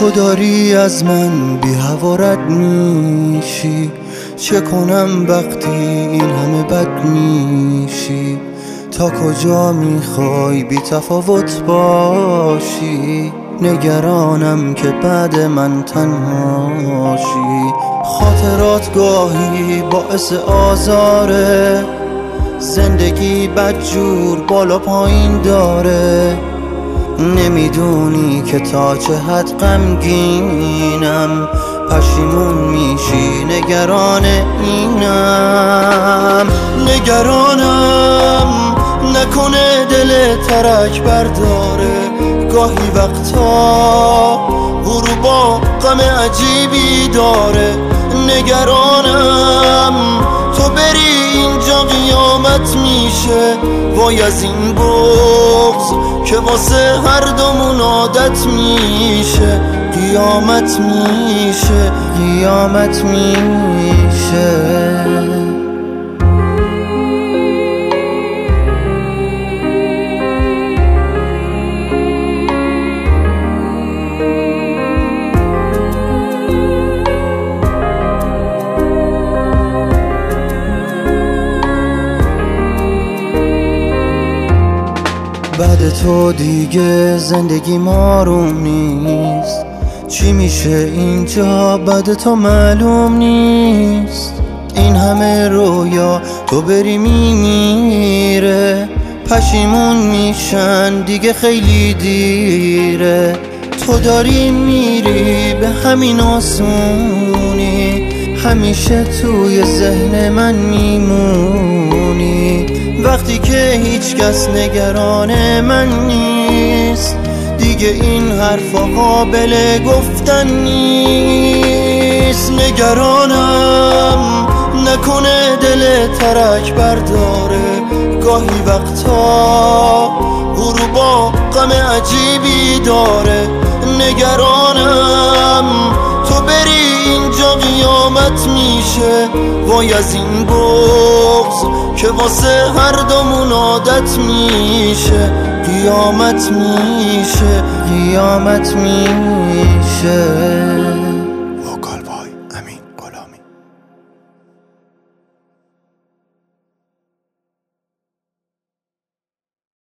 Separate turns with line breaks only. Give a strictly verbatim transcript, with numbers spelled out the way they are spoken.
تو داری از من بی هوا رد میشی، چه کنم وقتی این همه بد میشی؟ تا کجا میخوای بی تفاوت باشی؟ نگرانم که بعد من تنهاشی. خاطرات گاهی باعث آزاره، زندگی بدجور بالا پایین داره. نمیدونی که تا چه حد غمگینم، پشیمون میشی نگران اینم. نگرانم نکنه دل ترک برداره، گاهی وقتا غروبا غم عجیبی داره. نگرانم تو بری اینجا قیامت میشه، وای از این بغض که واسه هر دومون عادت میشه. قیامت میشه، قیامت میشه. بعد تو دیگه زندگی ماروم نیست، چی میشه اینجا بعد تو معلوم نیست. این همه رویا تو بری میمیره، پشیمون میشن دیگه خیلی دیره. تو داری میری به همین آسونی، همیشه توی ذهن من میمونی. وقتی که هیچ کس نگران من نیست، دیگه این حرفا قابل گفتن نیست. نگرانم نکنه دل ترک برداره، گاهی وقتا غروبا غم عجیبی داره. نگرانم تو بری اینجا قیامت میشه، وای از این بغض که واسه هر دومون عادت میشه. قیامت میشه، قیامت میشه.